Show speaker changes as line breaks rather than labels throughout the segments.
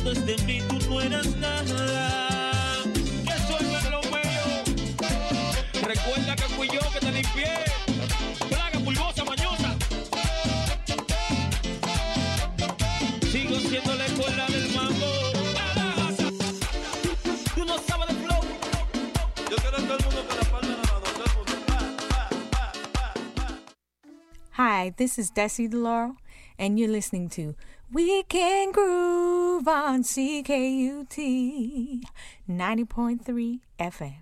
Antes de mí tú no eras nada. Que suelve lo mío. Recuerda que fui yo que te limpié. Plaga pulgosa, mañosa. Sigo siendo la escuela del mambo. Tú no sabes de flow. Yo quiero a todo el mundo con la palma en la mano. Todo el mundo.
Hi, this is Desi DeLauro, and you're listening to Weekend Groove on CKUT 90.3 FM.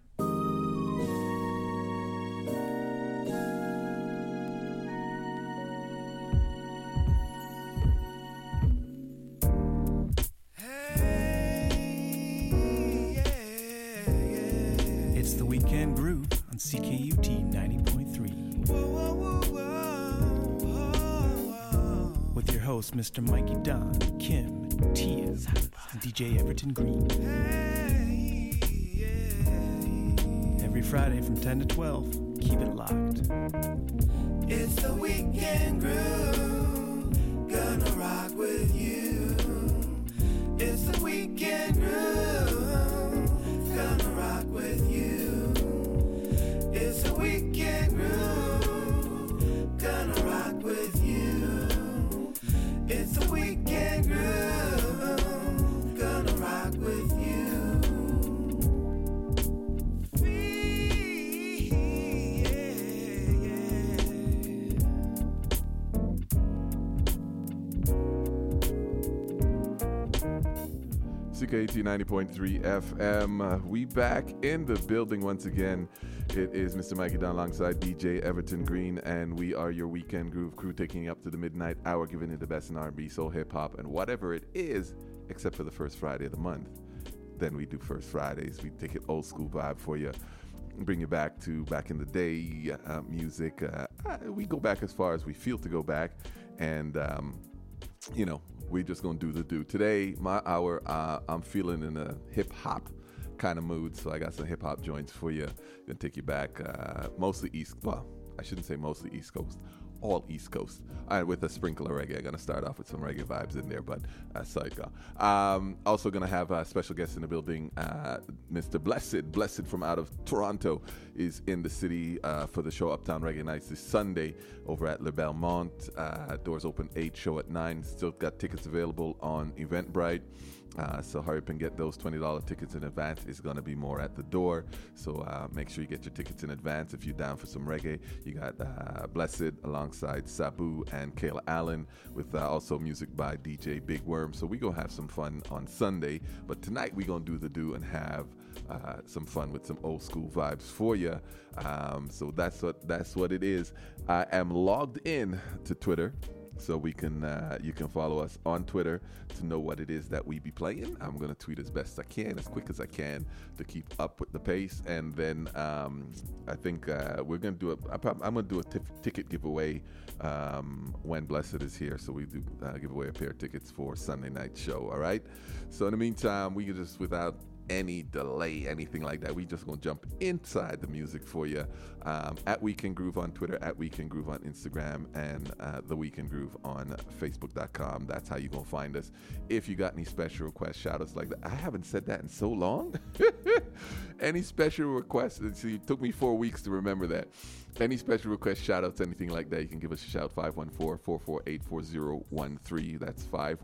It's the Weekend Groove on CKUT 90.3. With your host, Mr. Mikey Don, Kim, Tia, and DJ Everton Green. Every Friday from 10 to 12, keep it locked.
It's the Weekend Groove, gonna rock with you. It's the Weekend Groove, gonna rock with you. It's the Weekend Groove, gonna rock with you. It's the Weekend Groove, gonna rock with you. Free,
CKT 90.3 FM. We back in the building once again. It is Mr. Mikey Don alongside DJ Everton Green, and we are your Weekend Groove crew, taking you up to the midnight hour, giving you the best in R&B, soul, hip-hop, and whatever it is, except for the first Friday of the month. Then we do First Fridays. We take it old school vibe for you, bring you back to back in the day music. We go back as far as we feel to go back, and we're just gonna do the do. Today, my hour, I'm feeling in a hip-hop kind of mood, so I got some hip-hop joints for you. Gonna take you back mostly I shouldn't say mostly East Coast, all East Coast. All right, with a sprinkle of reggae. I'm gonna start off with some reggae vibes in there, but so it go. Also gonna have a special guest in the building. Mr. Blessed from out of Toronto is in the city for the show Uptown Reggae Nights this Sunday over at Le Belmont. Doors open 8, show at 9. Still got tickets available on Eventbrite. So hurry up and get those $20 tickets in advance. It's going to be more at the door. So make sure you get your tickets in advance if you're down for some reggae. You got Blessed alongside Sabu and Kayla Allen with also music by DJ Big Worm. So we're going to have some fun on Sunday. But tonight we're going to do the do and have some fun with some old school vibes for you. So that's what it is. I am logged in to Twitter. So you can follow us on Twitter to know what it is that we be playing. I'm gonna tweet as best I can, as quick as I can, to keep up with the pace. And then I think we're gonna do I'm gonna do a ticket giveaway when Blessed is here. So we do give away a pair of tickets for Sunday night show. All right. So in the meantime, we can just, without any delay, anything like that, we just gonna jump inside the music for you. At Weekend Groove on Twitter, at Weekend Groove on Instagram, and The Weekend Groove on Facebook.com. That's how you gonna find us. If you got any special requests, shout outs like that. I haven't said that in so long. Any special requests? See, it took me 4 weeks to remember that. Any special requests, shout outs, anything like that, you can give us a shout. 514-448-4013. That's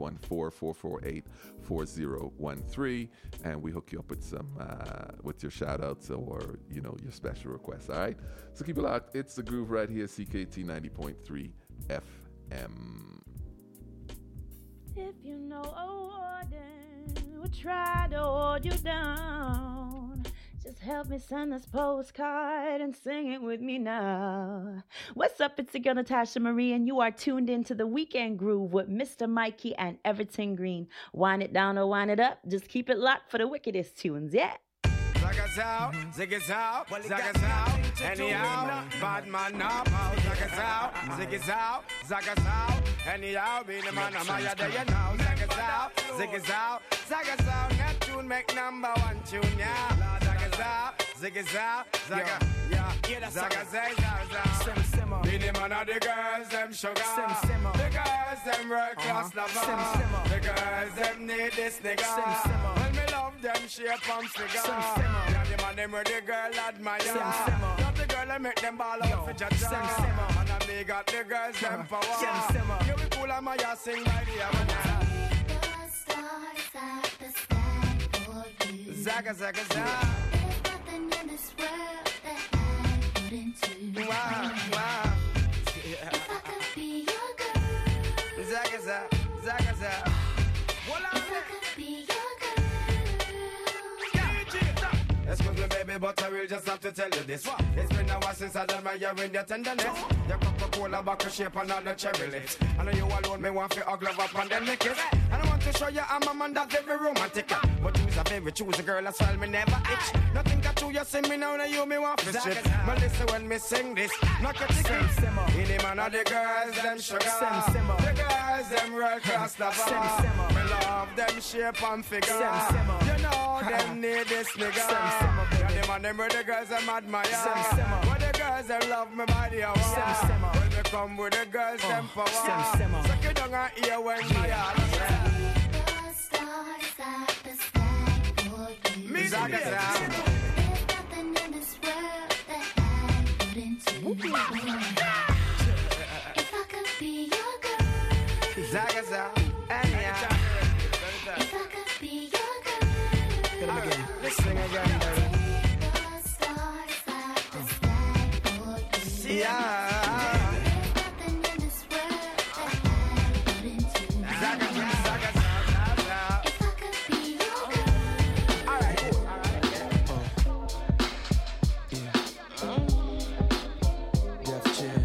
514-448-4013, and we hook you up with some with your shout outs or your special requests. All right, so keep it locked. It's the groove right here, CKT 90.3 FM.
If you know a warden would try to hold you down, just help me send this postcard and sing it with me now. What's up? It's your girl Natasha Marie, and you are tuned into the Weekend Groove with Mr. Mikey and Everton Green. Wind it down or wind it up. Just keep it locked for the wickedest tunes, yeah.
Zagazao, zigazao, zagazao, anyhow, bad man now, zagazao, zigazao, zagazao, anyhow, be the man of my day now, zagazao, zigazao, zagazao, that tune make number one tune, yeah, zagazao, zigazao, zaga, yeah, zagazao, zagazao. simmer. Be the man of the girls, them sugar. Simmer. The girls, them world class lover. The girls, them need this nigga. When me love them shape and figure. Yeah, the man them where the girl admire. Love the girl and make them ball out for Jaja. And I me got the girls, them power. You be cool and my ass sing by the hour.
The stars at the sky for you.
Zaga, zaga, zaga.
There's nothing in this world that I wouldn't do.
Wow, wow.
If I could be your girl.
Zaga, zaga, zaga, zaga.
If I could be your girl.
Excuse me, baby, but I will just have to tell you this. It's been a while since I done my year in your tenderness. Your Coca-Cola bottle shape and all the cherry lips. I know you alone, me want to hug up and then make it. And I want to show you I'm a man that's very romantic. But you's a very choosy girl, that's why me never itch. Nothing got to you, see me now, you me want to shit. But listen when me sing this, knock your ticket. In the man of the girls, them sugar. The girls, them world class lover. Me love them shape and figure. You know them need this nigga. Yeah, the man them where the girls them admire. Where the girls them love me by the hour. When they come with the girls them power. Suck it down and hear when my heart.
The stars at the sky for you.
Me Zaga,
There's nothing in this world that I wouldn't do. If I could be your girl.
Zaga, zaga.
If I could be your girl.
Let's sing again, baby.
The stars at the sky for you.
Yeah.
There's nothing in this world that I wouldn't do.
Zaga, zaga, zaga, zaga.
If I could be your girl.
All right, cool.
Def Jam.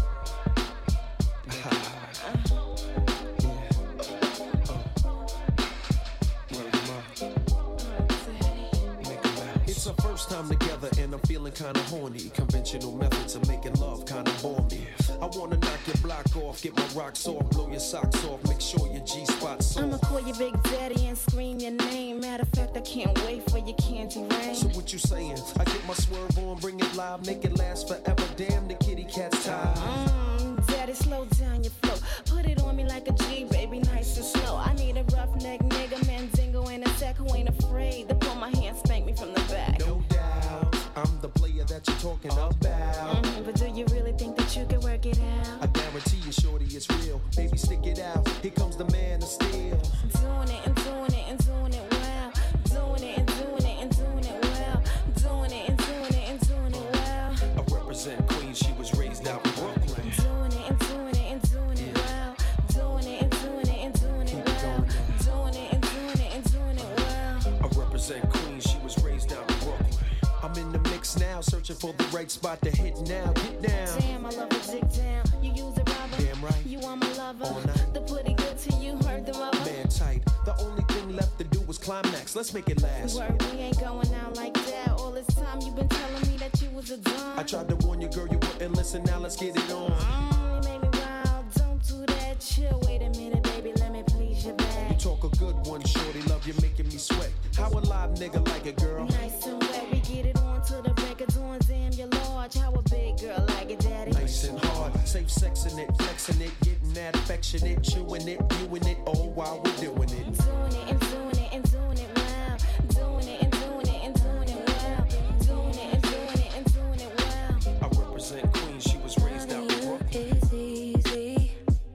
It's our first time together and I'm feeling kinda horny. Conventional methods of making love kinda bore me. I wanna knock your block off, get my rocks off, blow your socks off, make sure your G-spot's
I'ma
off.
call you Big Daddy and scream your name. Matter of fact, I can't wait for your candy rain.
So what you saying? I get my swerve on, bring it live, make it last forever. Damn, the kitty cat's tired.
Daddy, slow down your flow. Put it on me like a G, baby, nice and slow. I need a roughneck nigga, mandingo, and a sack who ain't afraid to pull my hand, spank me from the back.
No doubt, I'm the player that you're talking about.
But do you really think that you can work it
I
out?
guarantee you, shorty, it's real. Baby, stick it out. Here comes the man of steel.
Doing it and doing it and doing it well. Doing it and doing it and doing it well. Doing it and doing it and doing it well.
I represent Queens. She was raised out in Brooklyn.
Doing it and doing it and doing it well. Doing it and doing it and doing it well. Doing it and doing it and doing it well.
I represent Queens. She was raised out in Brooklyn. I'm in the mix now, searching for the right spot to hit now. Get down.
Damn, I love the dick down. You use a rubber.
Damn right.
You are my lover.
All night.
The pretty good to you, heard the rubber.
Man tight. The only thing left to do was climax. Let's make it last.
Word, we ain't going out like that. All this time you been telling me that you was a dumb.
I tried to warn you, girl, you wouldn't listen. Now let's get it on.
You made me wild. Don't do that. Chill. Wait a minute, baby. Let me please your
You
back.
talk a good one, shorty. Love you making me sweat. How a live nigga like it, girl?
Nice and wet. We get it on to the break of dawn. Damn, you're large. How a big girl like it, daddy?
Nice and hard, safe sexing it, flexing it, getting that affectionate, chewing it, viewing it, all while we're doing it.
Doing it and doing it and doing it well. Doing it and doing it and doing it well. Doing it and doing it and doing it well.
I represent Queens, she was raised out in Brooklyn.
It's easy.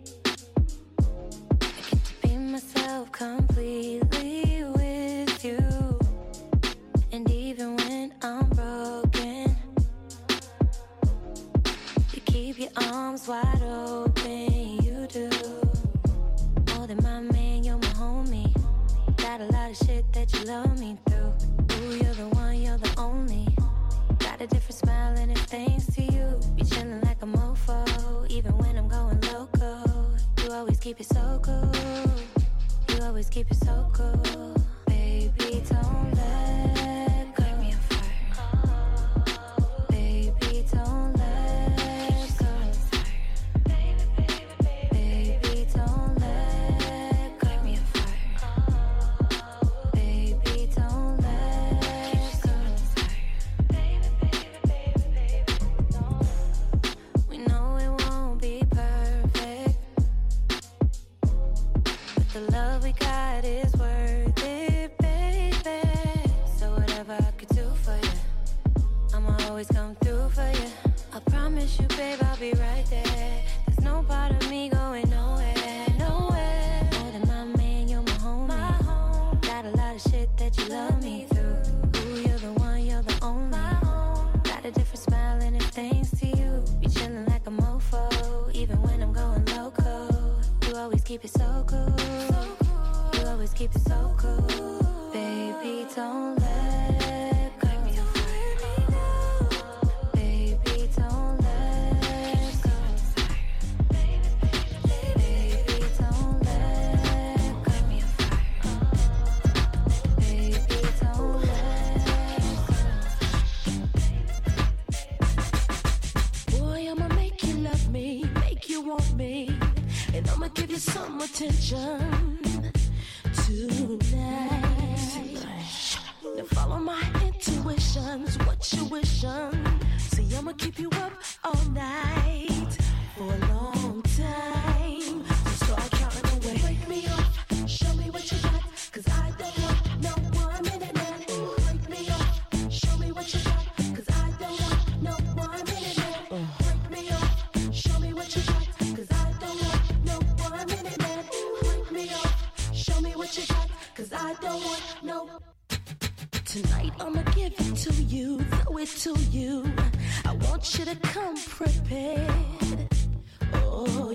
I get to be myself completely with you. And even when I'm broken, you keep your arms wide open. You do more than my man, you're my homie. Got a lot of shit that you love me through. Ooh, you're the one, you're the only. Got a different smile and it's thanks to you. Be chillin' like a mofo, even when I'm going loco. You always keep it so cool. You always keep it so cool. Baby, don't let go. Light me on fire. Baby, don't let go. Baby, don't let go. Light me on fire. Baby, don't let go. We know keep it so cool. You always keep it so cool. Baby, don't let go. Baby, don't let go. Baby, don't let go. Baby, don't let go. Boy, I'ma make you love me, make you want me, and I'ma give you some attention tonight. Now follow my intuitions, what you wishing. See, I'ma keep you up all night for a long time. So start counting away. Wake me up, show me what you got, 'cause I don't want no 1 minute man. Wake me up, show me what you got, 'cause I don't want no 1 minute man. Wake me up, show me what you got, 'cause I don't want no 1 minute man. Wake me up, show me what you got, 'cause I don't want no. Tonight I'ma give it to you, throw it to you. I want you to come prepared. Oh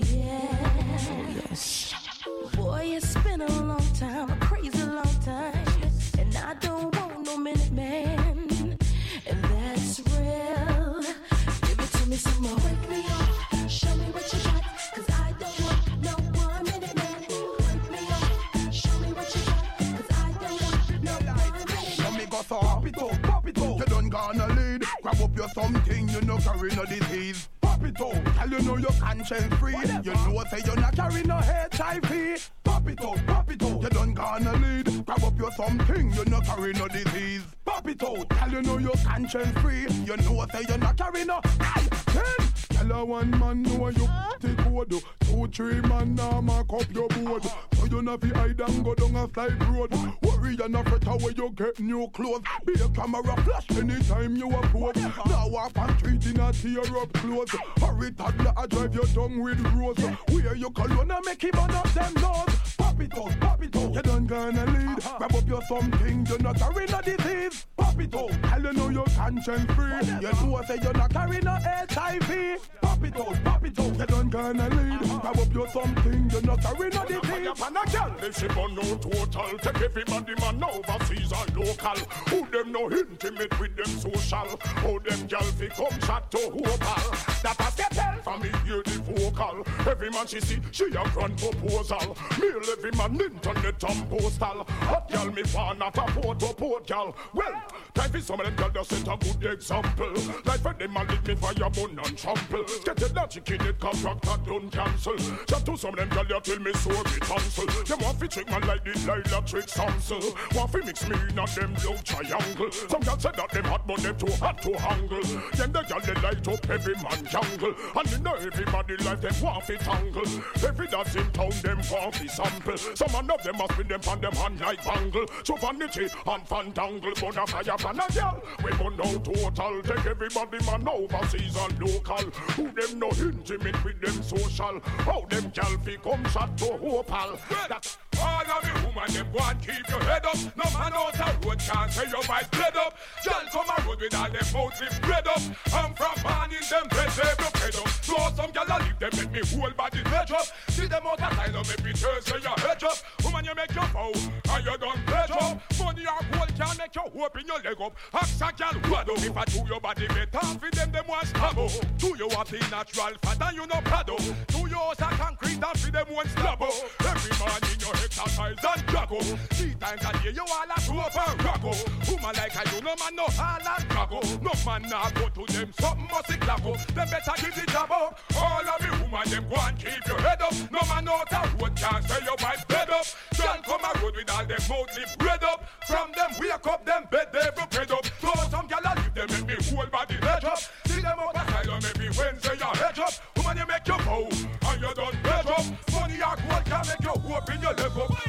yeah. Yes. Boy, it's been a long time, a crazy long time, and I don't want no minute man, and that's real. Give it to me some more. Wake me up, show me what you got, 'cause I don't want no 1 minute man. Wake me up, show me what you got, 'cause I don't want no 1 minute man.
Show me go so pop it up, pop it up. You done gonna lead. Grab up your something, you no carry no disease. Pop it up, tell you know your conscience free. You know say you're not carry no HIV. Pop it up, pop it up. You done gonna lead. Grab up your something, you no carry no disease. Pop it out, tell you know your conscience free. You know say you're not carry no I-10. Tell a one man know you take code. 2, 3 man now mark up your board. So you not fi hide and go down a side road. Worry and not fret away you get new clothes. Be a camera flash anytime you approach. Now walk on street in a tear up clothes. Hurry toddler I drive your tongue with rose. Wear your cologne and make him burn up them nose. Pop it out, pop it out. You done gonna lead. Grab up your something, you're not carrying no disease. Pop it out, tell you know your conscience free. You know say you're not carrying no HIV. Pop it out, pop it out. You done gonna lead. Grab up your something, you're not carrying no disease.
And a girl, if she burn no total, take everybody man overseas and local. Who them no intimate with them social? How them girl fi come chat to whopal? That a skettle for me hear the vocal. Every man she see, she a grand proposal. Mail every man internet and postal. Hot girl me fan at a port girl. Well, time for some of them girl just set a good example. Like for them a leave me fire bun and trample. Get it that chicken it contract and don't cancel. Just to some of them girl you tell me so me cancel. Them want fi trick man like the Lila trick Samsel. Want fi mix me in a them love triangle. Some girl said that them hot but them too hot to handle. Then the girl they light up every man jungle. And in everybody life them want fi tangle. Every dance in town them want fi sample. Some of them must be them on them hand like bangle. So vanity and fandangle. Burn a fire pan a girl. We burn out total. Take everybody man overseas and local. Who them no intimate with them social. How them girl fi come shot to hopal. That's all of the woman them go and keep your head up. No man out the road can't say your vibe bled up. Girl come a road with all them mouth lift bread up. I'm from morning them bread they broke head up. So some girl a leave them make me whole body veg up. See them out of style make me turn say your head up. Woman you make your foul and you done pledge up. Money or gold can make you open your leg up. Ask a girl what up if I do your body better. For them want stabbo. Do you have the natural fat and you no prado. Do you house a concrete and for them want slabbo. Every man in your exercise and jaggo. 3 times a day you all a show up and raggo. Woman like I you no man no all and jaggo. No man nah go to them something must be clacko. Them better give the job up. All of the woman them go and keep your head up. No man out the road can't say your wife bed up. Girl come a road with all them mouth lip bread up. From them wake up them bed they broke up. So some gyal a leave them make me whole body ledge up. See them out the style and maybe Wednesday your head up. Woman you make your bow and you done bed up. Money or gold can make you open your leg up.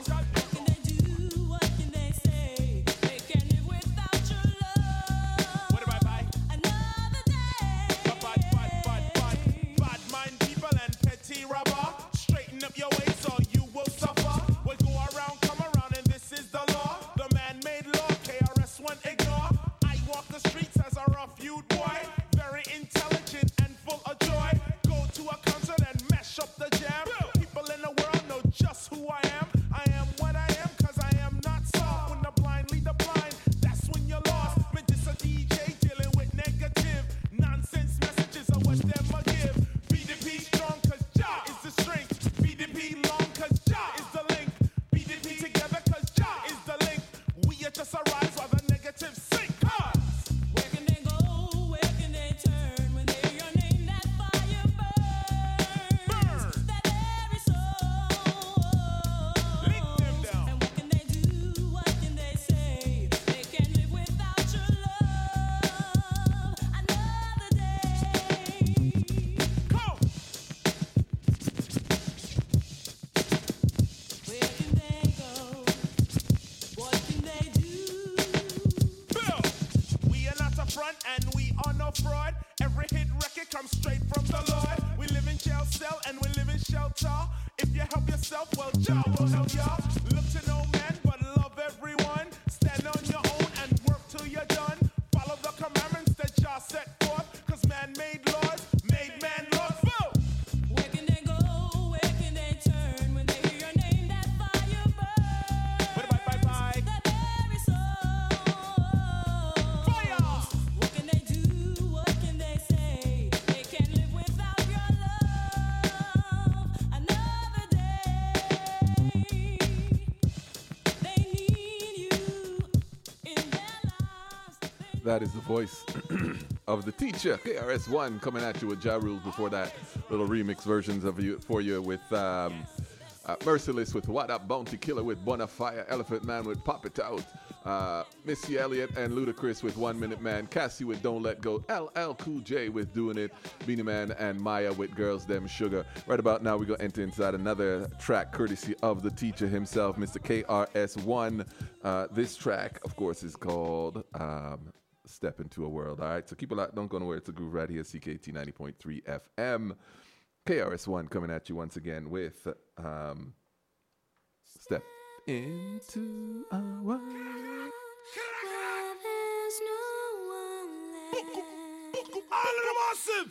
Your way so you will suffer. We'll go around, come around, and this is the law. The man-made law, KRS-One ignore. I walk the streets as a rough youth boy, very intelligent and full of joy. Go to a concert and mash up the jam. People in the world know
That is the voice of the teacher, KRS-One, coming at you with Ja Rules. Before that, little remix versions of you for you with Merciless with What Up, Bounty Killer with Bonafire, Elephant Man with Pop It Out, Missy Elliott and Ludacris with 1 Minute Man, Cassie with Don't Let Go, LL Cool J with Doing It, Beanie Man and Maya with Girls Them Sugar. Right about now, we're going to enter inside another track courtesy of the teacher himself, Mr. KRS-One. This track, of course, is called Step Into a World. All right, so keep it locked. Don't go nowhere. It's a groove right here, CKT 90.3 FM. KRS-One coming at you once again with Step Into a World.
All of them awesome.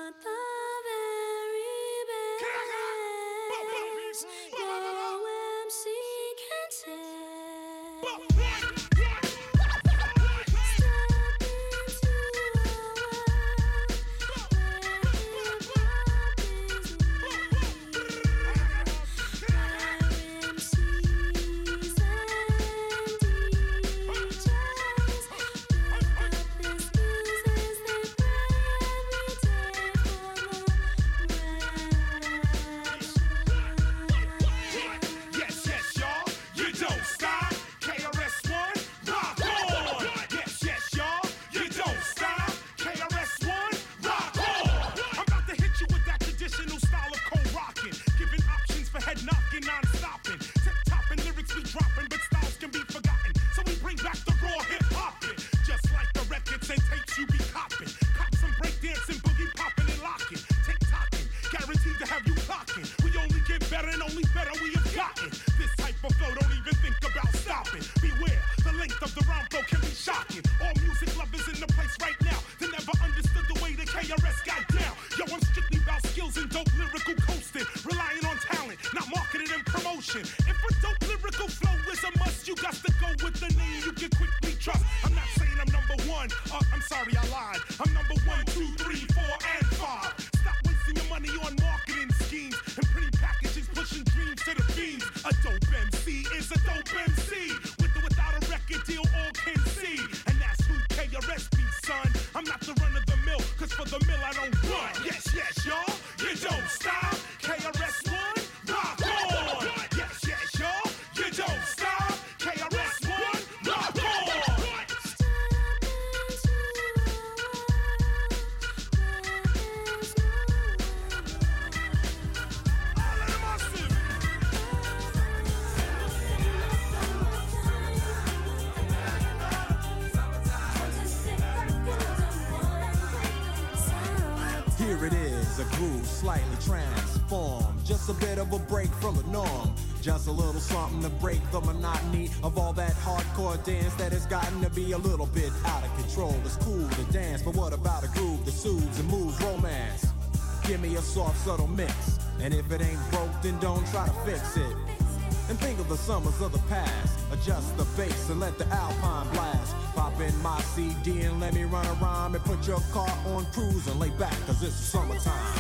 Here it is, a groove slightly transformed. Just a bit of a break from the norm. Just a little something to break the monotony of all that hardcore dance that has gotten to be a little bit out of control. It's cool to dance, but what about a groove that soothes and moves romance? Give me a soft, subtle mix, and if it ain't broke, then don't try to fix it. And think of the summers of the past. Adjust the bass and let the Alpine blast. Pop in my CD and let me run around and put your car on cruise and lay back, cause it's summertime.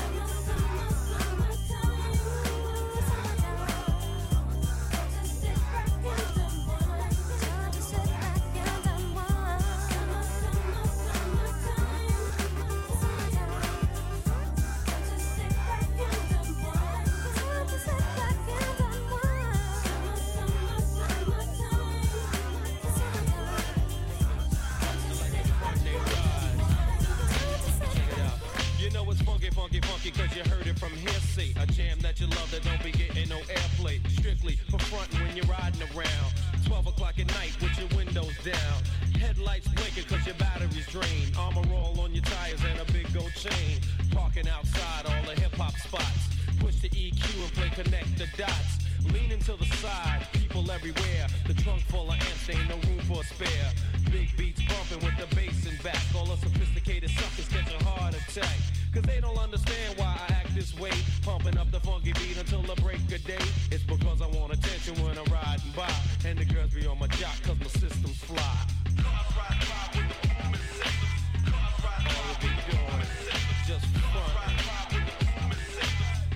Cause you heard it from hearsay. A jam that you love that don't be getting no airplay. Strictly for frontin' when you're riding around. 12 o'clock at night with your windows down. Headlights blinking cause your battery's drained. Armor all on your tires and a big gold chain. Parking outside all the hip-hop spots. Push the EQ and play connect the dots. Leaning to the side, people everywhere. The trunk full of amps, ain't no room for a spare. Big beats bumping with the bass in back. All the sophisticated suckers catch a heart attack. Cause they don't understand why I act this way. Pumping up the funky beat until the break of day. It's because I want attention when I'm riding by. And the girls be on my jock cause my system's fly. Cars ride by with the booming system. Cars ride by with the booming system. Just fun.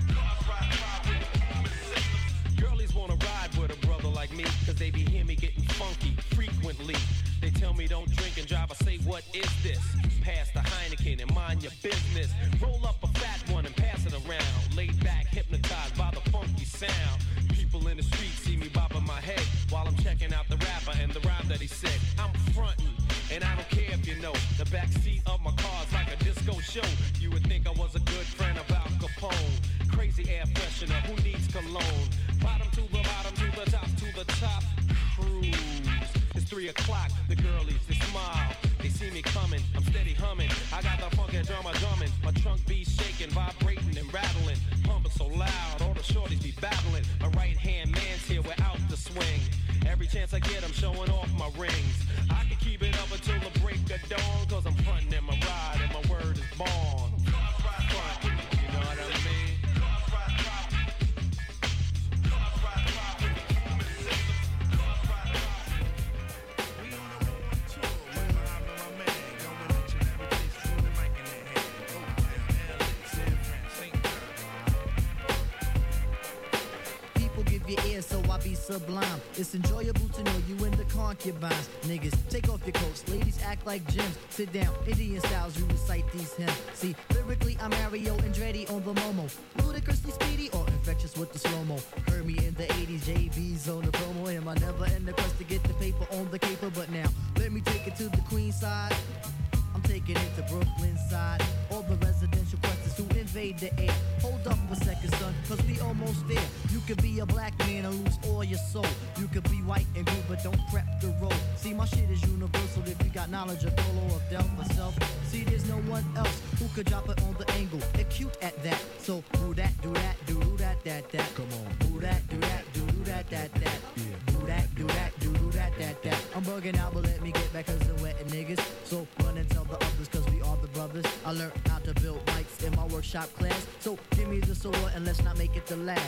Girlies wanna ride with a brother like me, cause they be hear me getting funky frequently. They tell me don't drink and drive. I say, what is this? Pass the Heineken and mind your business. Roll up a fat one and pass it around. Laid back, hypnotized by the funky sound. People in the street see me bopping my head while I'm checking out the rapper and the rhyme that he said. I'm frontin', and I don't care if you know. The back seat of my car's like a disco show. You would think I was a good friend of Al Capone. Crazy air freshener, who needs cologne? Bottom to the bottom, to the top, cruise. It's 3 o'clock, the girlies, they smile. They see me coming, I'm steady humming. I got the funky drummer drumming. My trunk be shaking, vibrating and rattling. Pumping so loud, all the shorties be battling. A right-hand man's here without the swing. Every chance I get, I'm showing off my rings. I can keep it up until the break of dawn, cause I'm frontin' in my ride and my word is born. Front, you know what I mean?
Your ear, so I be sublime. It's enjoyable to know you in the concubines. Niggas, take off your coats. Ladies act like gems. Sit down, Indian styles, you recite these hymns. See, lyrically, I'm Mario Andretti on the Momo. Ludicrously speedy or infectious with the slow-mo. Heard me in the 80s, JB's on the promo. Am I never in the quest to get the paper on the caper? But now, let me take it to the Queen side. I'm taking it to Brooklyn side. All the residential questions who invade the air. Hold up a second, son, cause we almost there. You could be a black man and lose all your soul. You could be white and blue, but don't prep the road. See, my shit is universal if you got knowledge of Dolo or Del myself. See, there's no one else who could drop it on the angle. They're cute at that. So do that, do that, do that, that. Come on. Do that, do that, do that, that. Yeah. Do that, do that, do that, that. I'm bugging out, but let me get back cause I'm wetting niggas. So run and tell the others cause we are the brothers. I learned how to build mics in my workshop class. So give me the sword and let's not make it the last.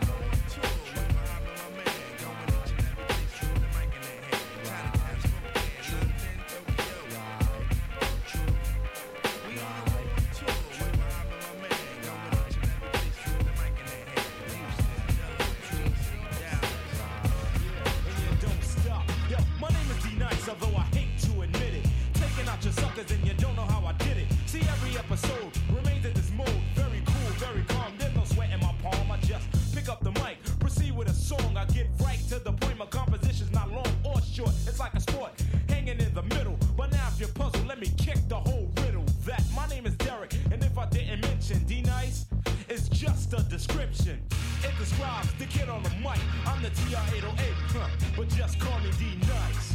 Although I hate to admit it, taking out your suckers and you don't know how I did it. See, every episode remains in this mode. Very cool, very calm, there's no sweat in my palm. I just pick up the mic, proceed with a song. I get right to the point, my composition's not long or short. It's like a sport, hanging in the middle. But now if you're puzzled, let me kick the whole riddle. That my name is Derek, and if I didn't mention D-Nice, it's just a description. It describes the kid on the mic. I'm the TR-808, but just call me D-Nice.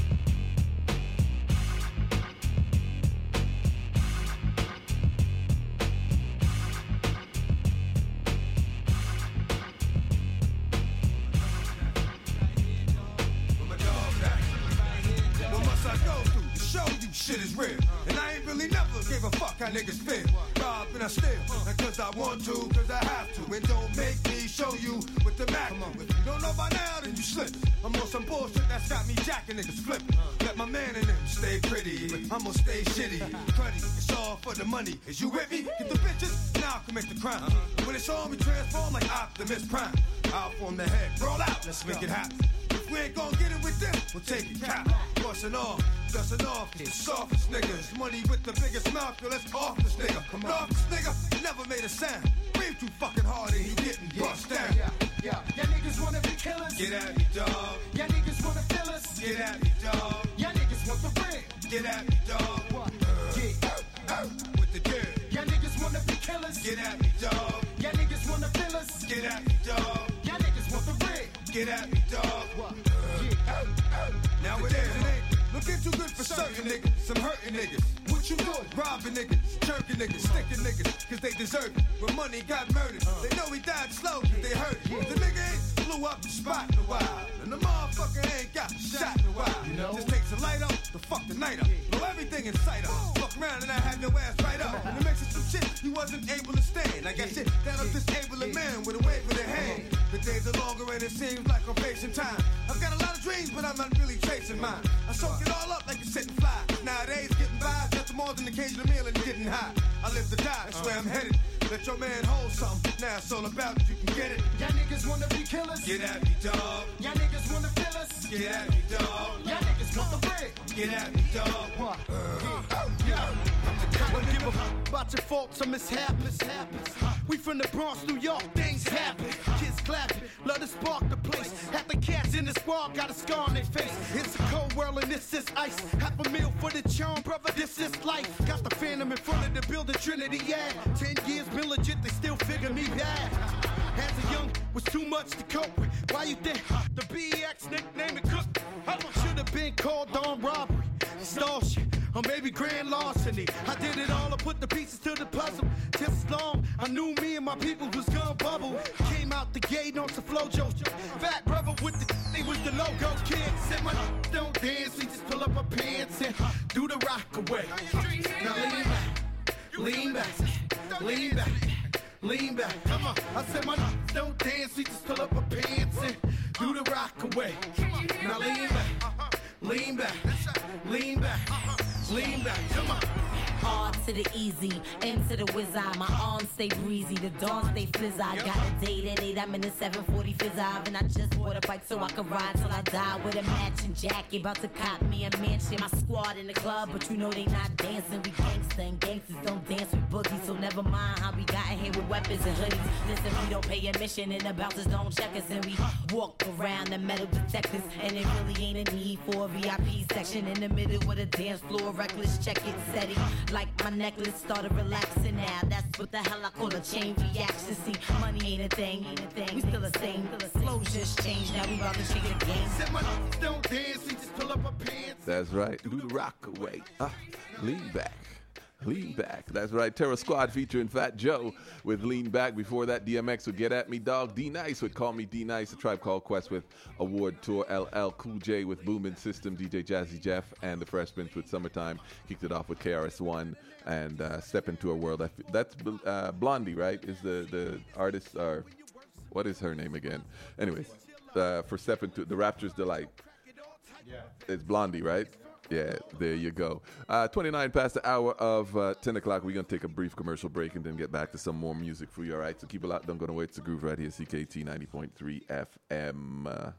Shit is real, and I ain't really never gave a fuck how niggas feel. Rob and I steal, and cause I want to, cause I have to. And don't make me show you with the Mac. If you don't know by now, then you slip. I'm on some bullshit that's got me jacking niggas flipping. Let my man in them stay pretty, but I'ma stay shitty. Cruddy, it's all for the money. Is you with me? Get the bitches, now I'll commit the crime. When it's on, we transform like Optimus Prime. Out from the head, roll out, let's make it happen. If we ain't gon' get it with them, we'll take it cap. Bustin' off, dustin' off, the softest niggas. Money with the biggest mouth, yo, let's off this nigga. Come on, this nigga never made a sound. Breathe too fucking hard and he getting bust down.
Yeah, y'all niggas wanna be killers.
Get at me, dog.
Y'all niggas wanna fill us.
Get at me, dog.
Y'all niggas want the ring.
Get at me, dog. With the dirt.
Y'all niggas wanna be killers.
Get at me, dog.
Y'all niggas wanna fill us.
Get at me, dog.
Y'all niggas want the ring.
Get at me, dog. Now it ain't looking too good for certain niggas. Some hurting niggas. What you doing? Robbing niggas, jerking niggas, sticking niggas, cause they deserve it. When money got murdered, they know he died slow cause they hurt it. The nigga ain't blew up the spot in a while, and the motherfucker ain't got shot in a while. You know? Just takes a light up to fuck the night up. Blow everything in sight up. Fuck around and I had your ass right up. And it makes it some shit he wasn't able to stand. I got shit that'll disable a man with a wave of their hand. The days are longer and it seems like I'm facing time. I've got a lot of dreams, but I'm not really chasing mine. I soak it all up like a sitting fly. Nowadays, getting by is nothing more than occasional meal and getting high. I live to die, that's where I'm headed. Let your man hold something. Now it's all about you can get it.
Y'all niggas wanna be killers?
Get at me, dog.
Y'all niggas wanna fill us?
Get at me, dog.
Y'all niggas want the bread?
Get at me, dog.
Don't give a fuck about your faults or mishaps. We from the Bronx, New York, things happen. Kids clapping, love to spark the place. Half the cats in the squad got a scar on their face. It's a cold world and this is ice. Half a meal for the charm, brother, this is life. Got the phantom in front of the building, Trinity, yeah. 10 years been legit, they still figure me bad. As a young, was too much to cope with. Why you think the BX nickname it Cook? Should have been called on robbery, extortion, or maybe grand larceny. I did it all, I put the pieces to the puzzle. Just as long, I knew me and my people was gonna bubble. Came out the gate on some flojo. Fat brother with the they was the logo kid. Said my don't dance, we just pull up our pants and do the rock away. Now lean back, lean back, lean back. Lean back, come on. I said my don't dance, we just pull up our pants and do the rock away. Now lean back, lean back, lean back, lean back, come on.
R to the easy, M to the wizard. My arms stay breezy, the dawn stay fizz. I got a date at 8, I'm in the 740 fizz. And I just bought a bike so I can ride till I die with a matching jacket. About to cop me a mansion. My squad in the club, but you know they not dancing. We gangsta and gangsters don't dance with boogies. So never mind how we got in here with weapons and hoodies. Listen, we don't pay admission and the bouncers don't check us. And we walk around the metal detectors. And it really ain't a need for a VIP section in the middle with a dance floor. Reckless check it, setting. Like my necklace started relaxing now. That's what the hell I call a chain reaction. See, money ain't a thing. We still the same. Flow just changed. Now we about to change the game.
Said my don't dance, we just pull up our pants.
That's right. Do the rock away. Lean back. Lean back. That's right. Terror Squad featuring Fat Joe with Lean Back. Before that, DMX would Get At Me Dog. D-Nice would Call Me D-Nice. A Tribe Called Quest with Award Tour. LL Cool J with Boomin' System. DJ Jazzy Jeff and the Fresh Prince with Summertime. Kicked it off with KRS-One and Step Into a World. That's Blondie, right? Is the artist, or what is her name again? Anyways, for Step Into the Rapture's Delight. Yeah. It's Blondie, right? Yeah, there you go. 29 past the hour of 10 o'clock. We're going to take a brief commercial break and then get back to some more music for you, all right? So keep it locked. Don't go away. It's the Groove right here, CKT 90.3 FM.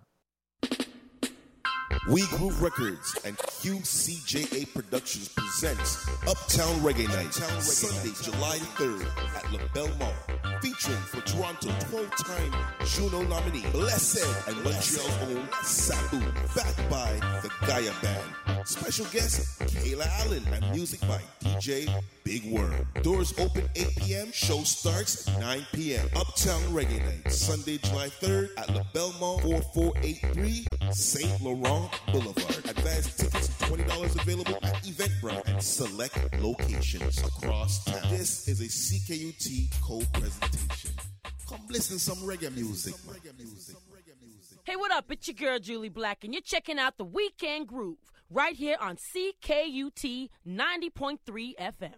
We Groove Records and QCJA Productions presents Uptown Reggae Night, Sunday, July 3rd at La Belle Mall, featuring for Toronto 12-time Juno nominee Blessed and Montreal's own Sabu, backed by the Gaia Band. Special guest Kayla Allen and music by DJ Big Worm. Doors open 8 p.m. Show starts 9 p.m. Uptown Reggae Night, Sunday, July 3rd at La Belle Mall, 4483 St. Laurent Boulevard. Advanced tickets $20 available at Eventbrite and select locations across town. This is a CKUT co-presentation. Come listen to some reggae music.
Hey, what up? It's your girl Julie Black, and you're checking out the Weekend Groove right here on CKUT 90.3 FM.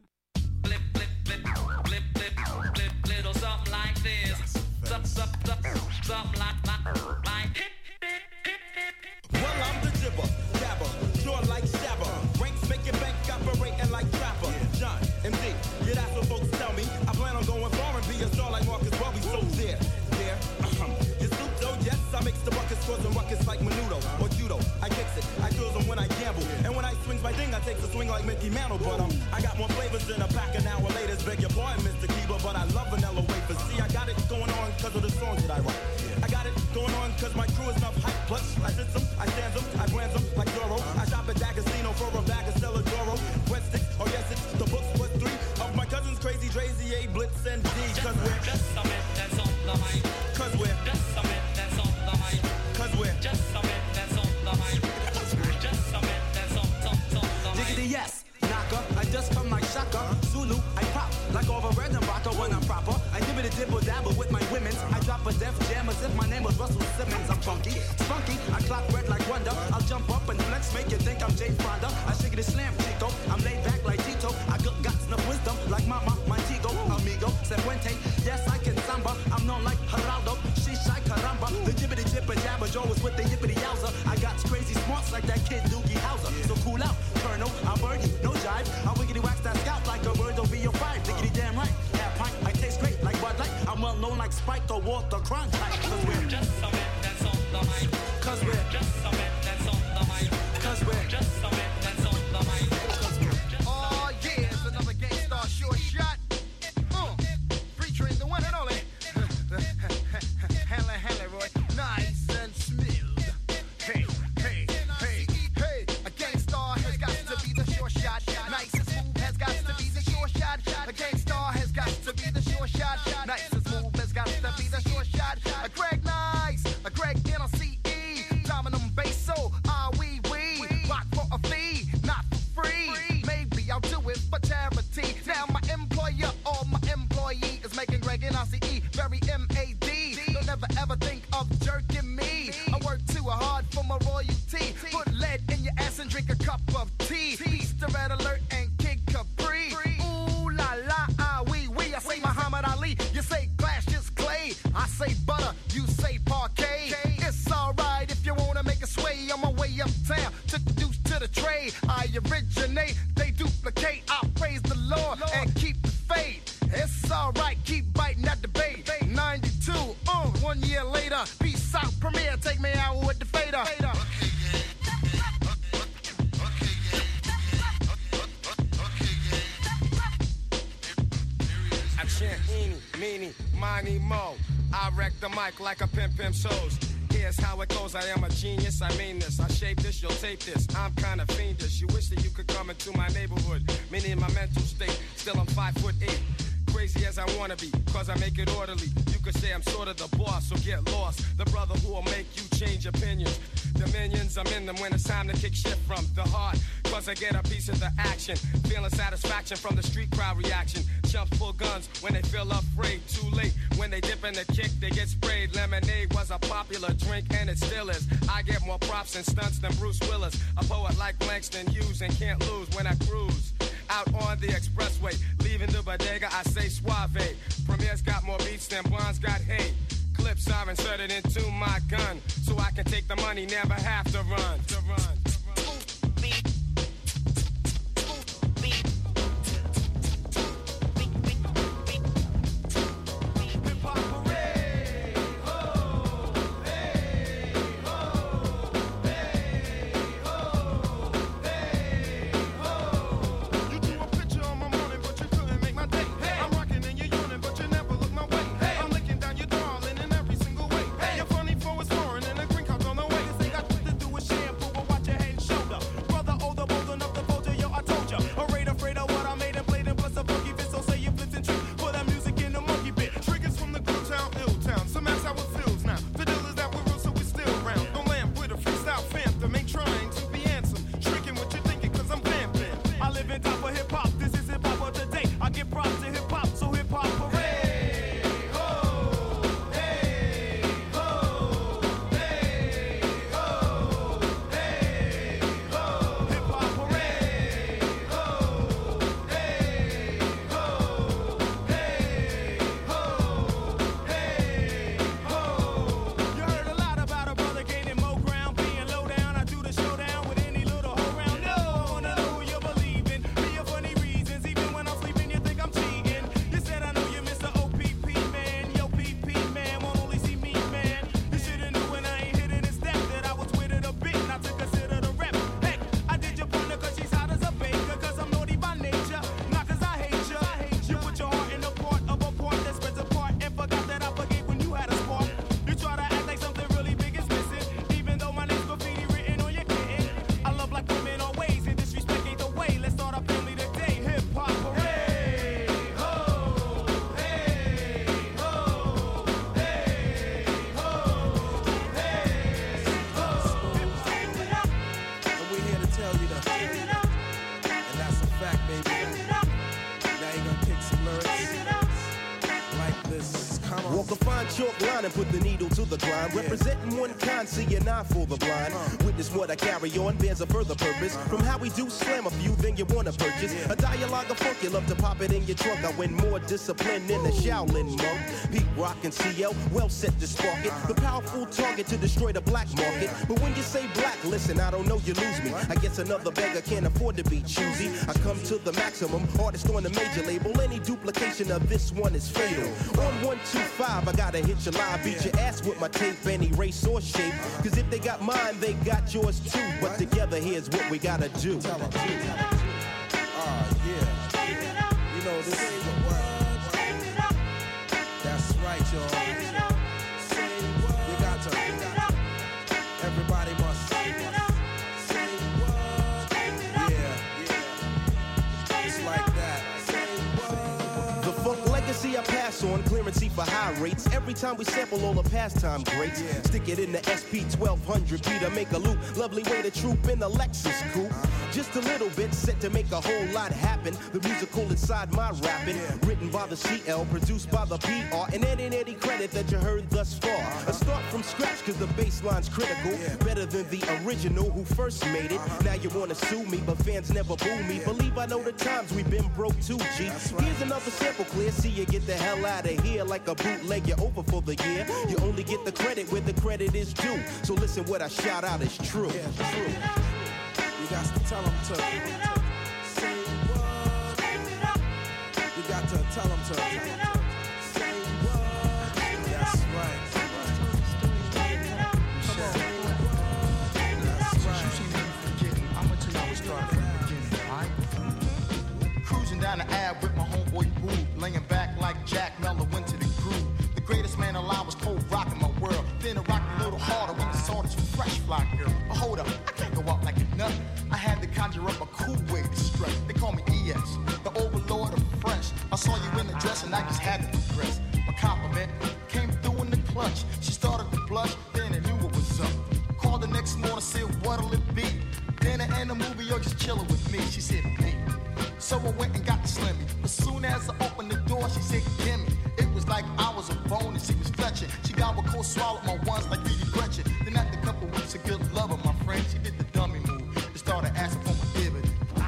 Little something like this. Something like.
Well, I'm the jibber, dabber, short like stabber. Ranks making bank, operating like trapper. John, MD, yeah, that's what folks tell me. I plan on going far and be a star like Marcus Bobby. So there. You suit though, yes, I makes the buckets, causing ruckus like Menudo or Judo. I kicks it, I kills them when I gamble. And when I swings my ding, I takes a swing like Mickey Mantle. But I got more flavors than a pack of hour later. Beg your pardon, Mr. Keeper, but I love vanilla wafers. See, I got it going on because of the songs that I write. I got it going on because my crew is enough hype. Plus, I sit them, I stand them, I brand them like Doro. I shop at D'Agostino for a bag of Stella Doro. Wet sticks, oh yes, it's the books was 3 of my cousins, Crazy Drazy, A, Blitz, and D. Cause we're just something that's on the mind. Cause we're just something that's on the mind. Cause we're just something that's on the mind. Cause we're just something that's on the mind. Diggity yes, knocker, I just come like Shaka. Zulu, I pop like over red and rocker when I'm proper. I give it a dibble dabble with my women's. I drop a def jam as if my name was Russell Simmons. I'm funky, spunky, I clock red like Wonder. I'll jump up and flex, make you think I'm Jay Fonda. I shake it a slam, Chico. I'm laid back like Tito. I got enough wisdom like Mama, Montego, Amigo, Sepuente. Yes, I can samba. I'm known like Geraldo. Shishai Caramba. The jibbity jibber jabber Joe was with the yippity yowza. I got crazy smarts like that kid Doogie Howser. So cool out, Colonel. I'm birdie, no jive. I wiggity wax that scalp like a bird over your 5. Diggity damn right. Half pint, I taste great.
known like Spike or Walter Cronkite. Cause we're just some men that's on the mic. Cause we're just some men that's on the mic. Cause we're just some men that's on the mic.
Oh yeah, it's another Gangstar short shot. Featuring the one and only Halle Roy, nice and smooth. Hey, hey, hey, hey. A Gangstar has got to be the short shot. Nice and smooth has got to be the short shot. A Gangstar has got to be the short shot. Nice and smooth has got to be the short shot. A Greg Nice, a Greg NLCE, Dominum Basso, we rock for a fee, not for free. Maybe I'll do it for charity. Now my employer or my employee is making Greg NLCE very MAD. They'll never ever think of jerking me. I work too hard for my royalty. Put lead in your ass and drink a cup of tea. Easter Red Alert and Kid Capri. Ooh la la, we. I say Muhammad Ali, you say glass just clay. I say butter, you say parquet. It's alright if you wanna make a sway. On my way uptown, took the deuce to the trade. I originate, they duplicate. I praise the Lord and keep the faith. It's alright, keep biting at the bait. 92, 1 year later, peace out, premiere, take me out with the fader.
I chant eeny, meeny, miny, mo. I wreck the mic like a pimp shows. Here's how it goes, I am a genius, I mean this. I shape this, you'll tape this. I'm kinda fiendish. You wish that you could come into my neighborhood. Meaning my mental state, still I'm 5'8". Crazy as I wanna be, cause I make it orderly. You could say I'm sort of the boss, so get lost. The brother who will make you change opinions. Dominions, I'm in them when it's time to kick shit from the heart. Cause I get a piece of the action. Feeling satisfaction from the street crowd reaction. Chumps pull guns when they feel afraid. Too late, when they dip in the kick, they get sprayed. Lemonade was a popular drink and it still is. I get more props and stunts than Bruce Willis. A poet like Langston Hughes and can't lose when I cruise. Out on the expressway, leaving the bodega, I say suave. Premier's got more beats than Blonde's got hate. Clips are inserted into my gun, so I can take the money, never have to run.
Walk a fine chalk line and put the needle to the grind. Representing one kind, see an eye for the blind. Witness what I carry on bears a further purpose. From how we do slam a few, then you wanna purchase a dialogue of funk. You love to pop it in your trunk. I win more discipline than the Shaolin monk. Pete Rock and CL, well set to spark it. The powerful target to destroy the black market. But when you say black, listen, I don't know, you lose me. I guess another beggar can't afford to be choosy. I come to the maximum, artist on the major label. Any duplication of this one is fatal. On 125, I gotta hit your live, beat your ass with my tape, any race or shape. Cause if they got mine, they got yours too. But together, here's what we gotta do.
Yeah. You know, this is the word. That's right, y'all. You got to. Everybody must say what. Yeah. It's like that.
The funk legacy I pass on, clearance for high rates. Every time we sample all the pastime greats, stick it in the SP 1200 beat to make a loop. Lovely way to troop in the Lexus coupe. Just a little bit set to make a whole lot happen. The musical inside my rapping, written by the CL, produced by the PR, and any credit that you heard thus far. A start from scratch cause the bass line's critical. Better than the original who first made it. Now you wanna sue me, but fans never boo me. Believe I know the times we've been broke too, G. Here's another sample clear, see you get the hell out of here. Like a bootleg, you're over for the year. You only get the credit where the credit is due. So listen, what I shout out is true.
Yeah, true. You got to tell them to say what. You got to tell them to say what. That's right.
I'ma tell y'all what started from the beginning, alright? Cruising down the Ave with my homeboy Boo, laying back like Jack Mello into the groove. The greatest man alive was cold rocking my world. Then I rocked a little harder when I saw this fresh fly girl. But hold up, I can't go out like a nut. I had to conjure up a cool way to strut. They call me ES, the overlord of fresh. I saw you in the dress and I just had to progress. A compliment came through in the clutch. She started to blush, then I knew what was up. Called the next morning, said what'll it be? Dinner and a movie or just chilling with me? She said me. So I went and got the Slimmy. As soon as I opened the door, she said gimme. It was like I was a bone and she was fletching. She gobbled cold, swallowed my ones like Edie Gretchen. Then after a couple weeks of good loving, my friend, she did the dummy move. She started asking for my dividend.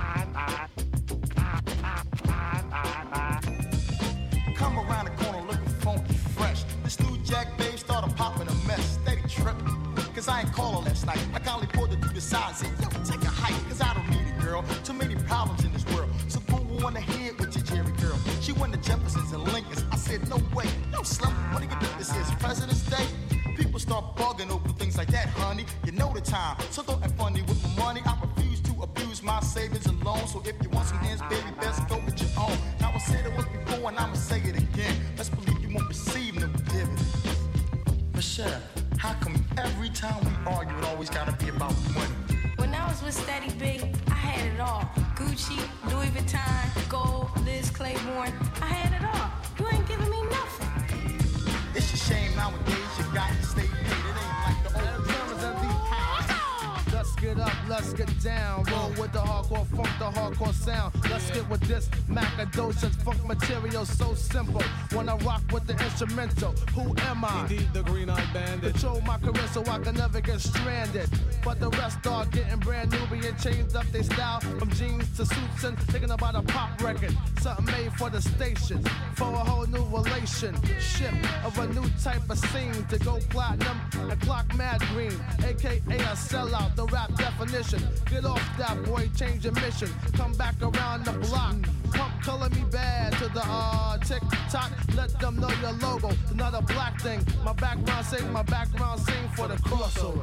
Come around the corner looking funky fresh. This new Jack babe started popping a mess. Steady tripping, cause I ain't call her last night. I kindly pulled her through the side and said, yo, take a hike, cause I don't need it, girl. Too many problems in this world. So go on ahead with your Jerry girl. She went to Jefferson's and Lincoln's. I said, no way, no Slim. What do you think this is, President's Day? People start bugging over things like that, honey. You know the time, so don't act funny with my money. I refuse to abuse my savings and loans. So if you want some ends, baby, best go with your own. Now I said it once before and I'ma say it again. Let's believe you won't receive no dividends. Michelle, how come every time we argue it always gotta be about money?
When I was with Steady B, I had it all. Gucci, Louis Vuitton, Gold, Liz Claiborne. I had it all. You ain't giving me nothing.
It's a shame nowadays you got to stay paid. It ain't like the old times.
Let's get up, let's get down. Roll with the hardcore funk, the hardcore sound. Let's get with this Macadocious funk material so simple. When I rock with the instrumental, who am I?
Indeed, the Green-Eyed Bandit.
Control my career so I can never get stranded. But the rest are getting brand new, being changed up their style from jeans to suits and thinking about a pop record. Something made for the station, for a whole new relationship of a new type of scene to go platinum and clock mad green, aka a sellout. The rap definition. Get off that boy, change your mission. Come back around the block. Pump color me bad to the tick-tock. Let them know your logo. It's not a black thing. My background sing for the crossover.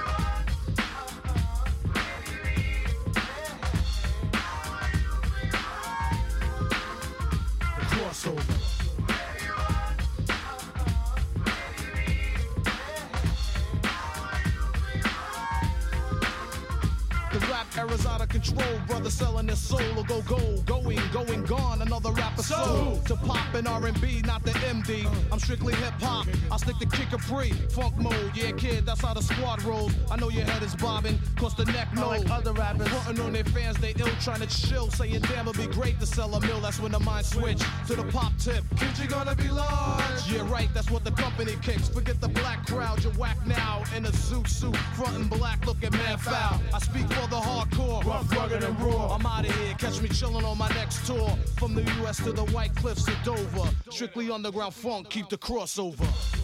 The crossover. The rap era's out of control. Brothers selling their soul or go gold. Going, gone. Another rapper soul. To pop in R&B, not the MD. I'm strictly hip-hop. I stick to kick-a-free. Funk mode. Yeah, kid, that's how the squad rolls. I know your head is bobbing, cause the neck knows. Like other rappers. Putting on their fans, they ill, trying to chill. Saying, damn, it'd be great to sell a mill. That's when the mind switch to the pop tip. Kids, you gonna be large. Yeah, right, that's what the company kicks. Forget the black crowd, you're whack now. In a zoot suit, front and black, looking mad foul. I speak for the hardcore, rough, rugged, and raw. I'm out of here, catch me chilling on my next tour. From the US to the White Cliffs of Dover. Strictly underground funk, keep the crossover.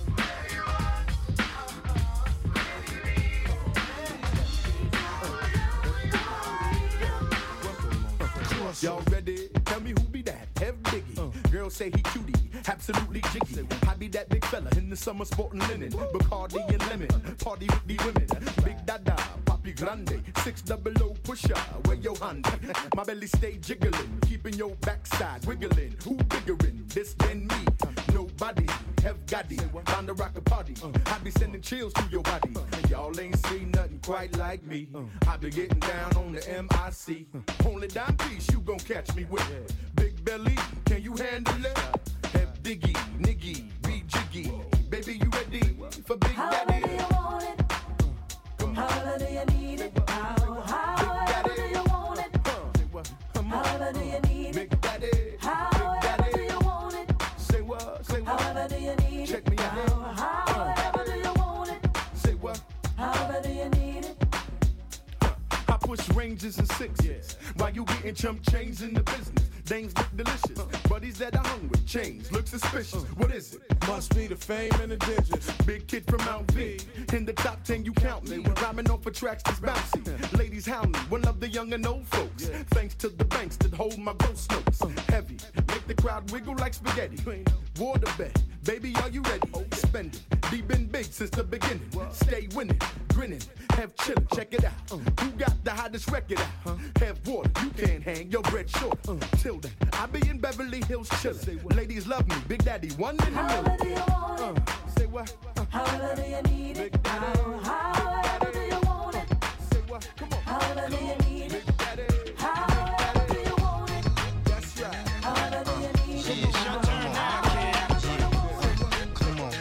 Y'all ready? Tell me who be that? F Biggie. Girls say he cutie, absolutely jiggy. I be that big fella in the summer sporting linen. Bacardi and lemon, party with the women. Big Dada, Papi Grande, 600 pusher, where your hand? My belly stay jiggling, keeping your backside wiggling. Who biggerin'? This than me? Nobody. Have Gotti, time to rock a party. I be sending chills to your body. Y'all ain't seen nothing quite like me. I be getting down on the MIC. Only dime piece you gon' catch me with. Big belly, can you handle it? Have Diggy, Niggy, be jiggy. Baby, you ready for Big Daddy?
How do you want it? How do you need it? How do you want it? How do you need it?
Big Daddy,
however do you want it?
Say what? Say what?
However do you need it?
Check me out.
However do you want it?
Say what?
However do you need it?
I push ranges and sixes while you getting chump chains in the business. Dames look delicious, buddies that are hungry. Chains look suspicious. What is it?
Must be the fame and the digits.
Big kid from Mount V. In the top 10, you count me. Rhyming off of tracks that's bouncy. Ladies hound me. One of the young and old folks. Thanks to the banks that hold my ghost notes. Heavy. Make the crowd wiggle like spaghetti. Water bet. Baby, are you ready? Spend it. Deep been big since the beginning. Stay winning. Grinning. Have chillin'. Check it out. Who got the hottest record out? Have water. You can't hang your bread short. Till then, I be in Beverly Hills chillin'. Ladies love me. Big Daddy, one in a million.
However do you want it?
Say what?
However do you need it? However do you want it?
Say what? Come on.
However do you need it? However do you want it?
That's right.
However do you need it?
It's your turn now, kid. Come on,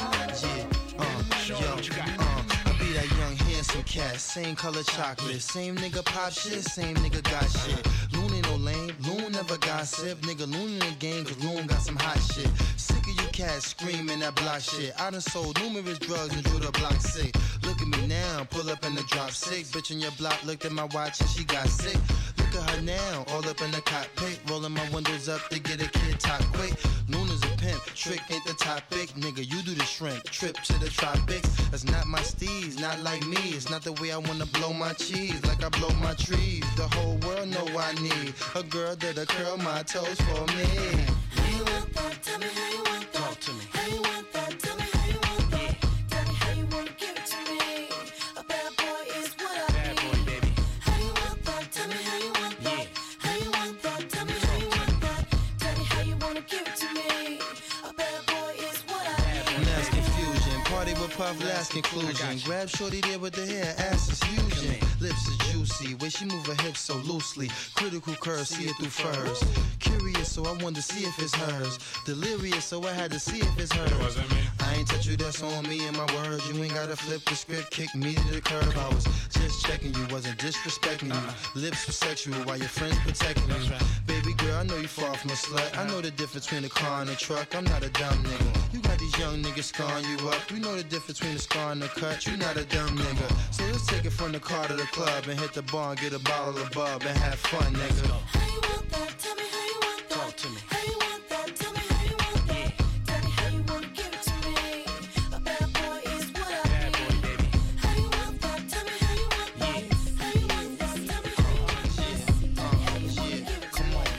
I be that young handsome cat, same color chocolate, same nigga pop shit, same nigga got shit. Loon ain't no lame, Loon never gossip, nigga Loon in the game 'cause Loon got some hot shit. Sick of you cats screaming that block shit. I done sold numerous drugs and drew the block sick. Look at me now, pull up in the drop sick. Bitch in your block looked at my watch and she got sick. Look at her now, all up in the cockpit, rolling my windows up to get a kid top quick. Loon is a pimp, trick ain't the topic. Nigga, you do the shrimp, trip to the tropics. That's not my steez, not like me. It's not the way I wanna blow my cheese, like I blow my trees. The whole world know I need a girl that'll curl my toes for me.
How you want that? Tell me how you want that.
Talk to me.
How you want that? Tell me how you want that. Tell me how you want to give it to me. A bad boy is what I
Bad boy,
need.
baby.
How you want that? Tell me how you want that. How you want that? Tell me how you want that. Tell me how you want to give it to me. A bad boy is what I need.
Mass confusion, party with puff, last conclusion. Grab shorty there with the hair, ass is fusion. Lips is juicy, way she move her hips so loosely. Critical curve, see it through furs. Curious, so I wanted to see if it's hers. Delirious, so I had to see if it's hers. I ain't touch you, that's on me and my words. You ain't gotta flip the script, kick me to the curb. I was just checking you, wasn't disrespecting you. Lips were sexual while your friends protecting you. Baby girl, I know you far from a slut. I know the difference between a car and a truck. I'm not a dumb nigga. You got these young niggas scarring you up. You know the difference between a scar and a cut. You not a dumb nigga. So let's take it from the car to the club and hit the bar and get a bottle of bub and have fun, nigga.
How you want that? Tell me how you want that.
Talk to me.
How you want that? Tell me how you want that. Tell me how you want to give it to me. A bad boy is what I need. How you want that? Tell me how you want that. How you want that? Tell me how you want that. Tell me how you want to give it to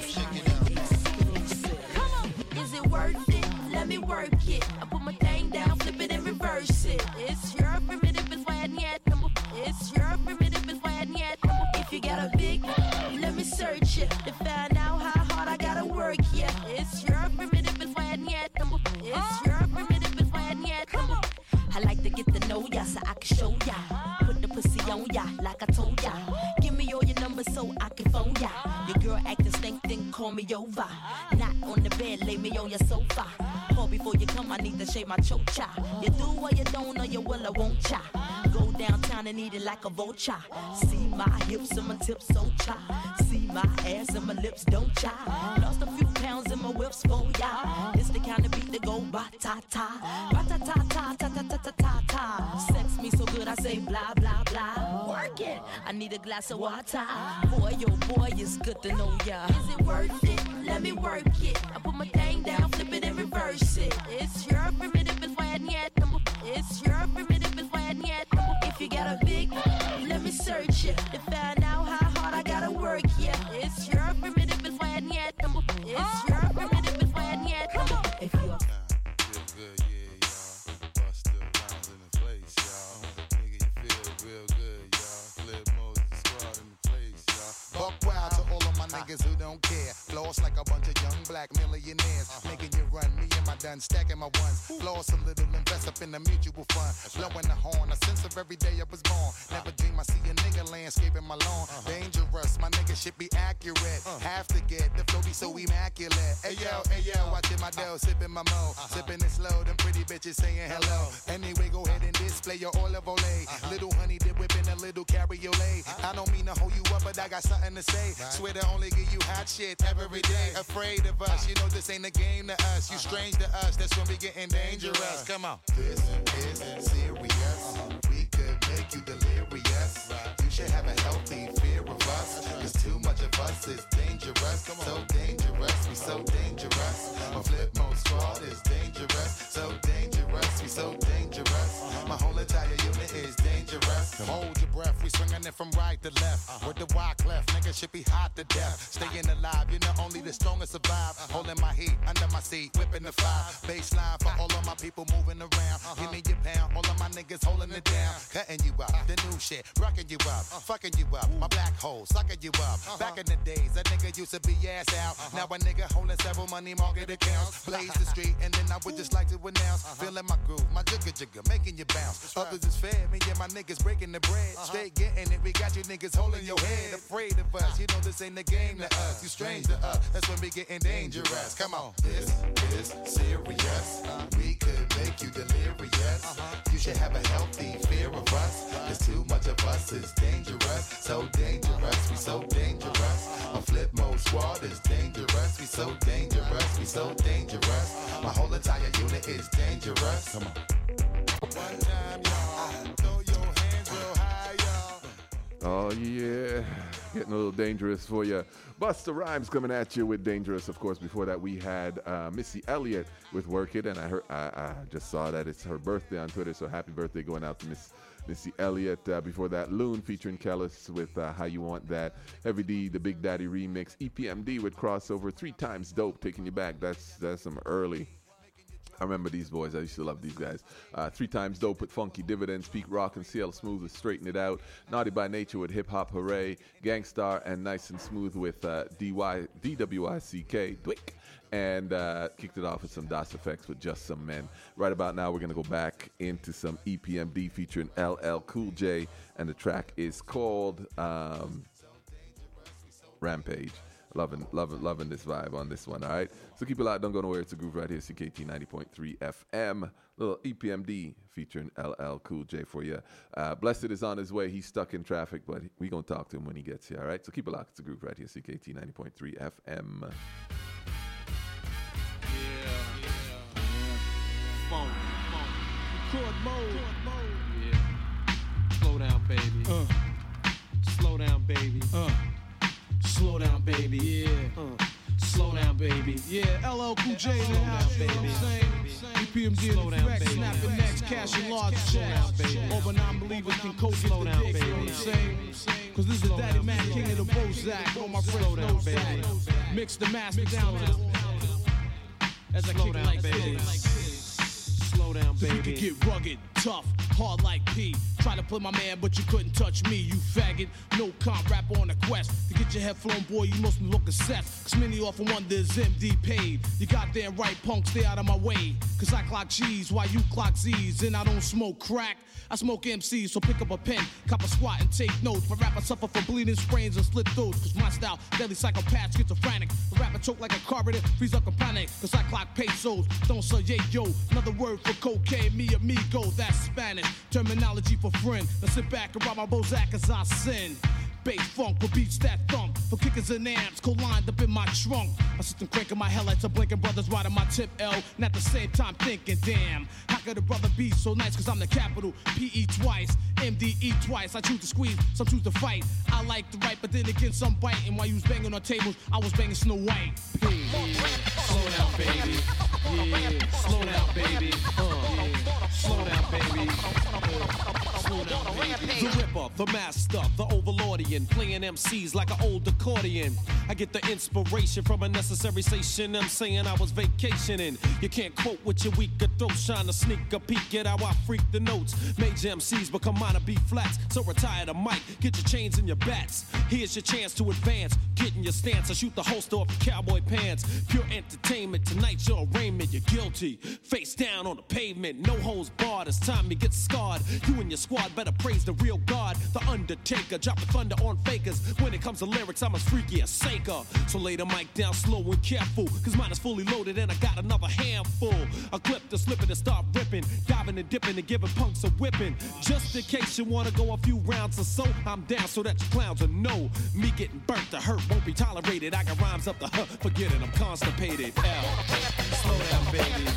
me.
Come on, is it worth it? Let me work it. I put my thing down, flip it and reverse it. It's your primitive, it's why I need number. It's your primitive, it's why I need number. If you got a big, let me search it to find out how hard I gotta work. Yeah, it's your primitive, it's why I need number. It's your primitive, it's why I need number. I like to get to know ya so I can show ya. Put the pussy on ya like I told ya. Give number so I can phone ya. Your girl acting stink, then call me over. Not on the bed, lay me on your sofa. Call before you come, I need to shave my chocha. You do or you don't, or you will or won't cha. Go downtown and eat it like a vulture. See my hips and my tips so cha. See my ass and my lips don't cha. Lost a few pounds in my whips for ya. It's the kind of beat that go ba-ta-ta. Ba-ta-ta-ta-ta-ta-ta-ta-ta. Sex me so good I say blah, blah, blah. Work it. I need a glass of water. Boy, oh boy, it's good to know ya. Is it worth it? Let me work it. I put my thing down, flip it and reverse it. It's your primitive, it's why I need number. It's your primitive, it's why I need number. If you got a big, let me search it to find out how hard I gotta work. Yeah, it's your primitive, it's why I need number. It's your primitive, it's why I need number. If you are
Buck wild to all of my niggas who don't care. Floss like a bunch of young black millionaires. Making you run, me and my done stacking my ones. Floss a little, invest up in the mutual fund. Blowing the horn, a sense of every day I was born. Never dream I see a nigga landscaping my lawn. Dangerous, my nigga should be accurate. Have to get the flow be so immaculate. Hey yo, watching my dough, sipping my mo. Sipping it slow, them pretty bitches saying hello. Anyway, go ahead and display your olive ole. Little honey dip whipping a little cabriolet. I don't mean to hold you up, but I got something to say. Swear to only give you hot shit every day. Afraid of us, you know this ain't a game to us. You strange to us, that's when we getting dangerous. Come on. This is serious. We could make you delirious. You should have a healthy fear of us. Cause too much of us is dangerous. So dangerous, we so dangerous. My flip mode squad is dangerous. So dangerous, we so dangerous. My whole entire unit is dangerous. Hold your breath, we swinging it from right to left. With the wide cleft, nigga should be hot to death. Staying alive, you know only the strongest survive. Holding my heat under my seat, whipping the fire. Baseline for all of my people moving around. Give me your pound, all of my niggas holding it down. Cutting you up, the new shit, rocking you up, fucking you up. My black hole, sucking you up. Back in the days, a nigga used to be ass out. Now a nigga holding several money market accounts. Blaze the street, and then I would just like to announce. Feeling my groove, my jigga, making you bounce. Others is fair, me and my niggas breaking the bread. Straight getting it, we got you niggas holding your head. Afraid of us, you know this ain't the game to us. You strange to us, that's when we getting dangerous. Come on. This is serious. We could make you delirious. You should have a healthy fear of us. Cause too much of us is dangerous. So dangerous, we so dangerous. My flip mode squad is dangerous. We so dangerous, we so dangerous. My whole entire unit is dangerous. Come on. One time, y'all. Throw your hands real high, y'all.
Oh yeah, getting a little dangerous for you. Busta Rhymes coming at you with Dangerous. Of course, before that we had Missy Elliott with Work It, and I just saw that it's her birthday on Twitter, so happy birthday going out to Missy Elliott. Before that, Loon featuring Kellis with How You Want That. Heavy D, the Big Daddy remix. EPMD with Crossover. 3 Times Dope, Taking You Back. That's some early. I remember these boys. I used to love these guys. 3 Times Dope with Funky Dividends. Peak Rock and CL Smooth with Straighten It Out. Naughty by Nature with Hip Hop Hooray. Gangstar and Nice and Smooth with DWICK. Dwick. And kicked it off with some DOS Effects with Just Some Men. Right about now, we're going to go back into some EPMD featuring LL Cool J. And the track is called Rampage. Loving this vibe on this one, all right? So keep it locked, don't go nowhere. It's a groove right here, CKT 90.3 FM. Little EPMD featuring LL Cool J for you. Blessed is on his way. He's stuck in traffic, but we going to talk to him when he gets here, all right? So keep it locked. It's a groove right here, CKT 90.3 FM.
Phone. Record mode. Yeah. Slow down, baby. Slow down, baby. Slow down, baby. Yeah. Slow down, baby.
Yeah, LL Cool J in the house, you know what I'm saying? EPMD in the correct, snapping necks, cashing large checks. All but non-believers can coach it the dick, you know what I'm saying? Cause this is the Daddy Man, king of the Bozak. All my friends know that. Mix the master down as I kick it like this.
Slow down,
So
baby.
you can get rugged, tough, hard like P. Try to play my man, but you couldn't touch me, you faggot. No comp rapper on a quest. To get your head flown, boy, you must be looking set. Cause many often wonder is MD paid. You goddamn right, punk, stay out of my way. Cause I clock G's while you clock Z's. And I don't smoke crack. I smoke MCs, so pick up a pen, cop a squat and take notes. For rapper suffer from bleeding sprains and slit throats. Cause my style, deadly psychopath, schizophrenic. The rapper choke like a carburetor, freeze up a panic. Cause I clock pesos, don't say yeah yo. Another word for cocaine, me amigo, that's Spanish. Terminology for friend. Now sit back and rob my Bozak as I sin. Bass funk with beats that thump. For kickers and amps, co-lined up in my trunk. My system cranking my headlights are blinking, brothers riding my tip L. And at the same time thinking, damn, how could a brother be so nice? Cause I'm the capital, P-E twice, M-D-E twice. I choose to squeeze, some choose to fight. I like to write, but then again some biting. While you was banging on tables, I was banging Snow White.
Slow down, baby. Yeah, slow down, baby. Yeah, slow down, baby. Slow down, baby. The Ripper, the Master, the Overlordian, playing MCs like an old accordion. I get the inspiration from a necessary station. I'm saying I was vacationing. You can't quote with your weaker throat, trying to sneak a peek at how I freak the notes. Major MCs become minor B flats, so retire the mic, get your chains and your bats. Here's your chance to advance, get in your stance. I shoot the holster off your cowboy pants. Pure entertainment, tonight's your arraignment. You're guilty, face down on the pavement, no holds barred. It's time you get scarred. You and your squad better praise the real God, the Undertaker, dropping thunder on fakers. When it comes to lyrics, I'm as freaky as Saker. So lay the mic down slow and careful, cause mine is fully loaded and I got another handful. A clip to slip it and start ripping, diving and dipping and giving punks a whipping. Just in case you wanna go a few rounds or so, I'm down so that you clowns will know. Me getting burnt, the hurt won't be tolerated. I got rhymes up the forget it, I'm constipated. Slow down, baby.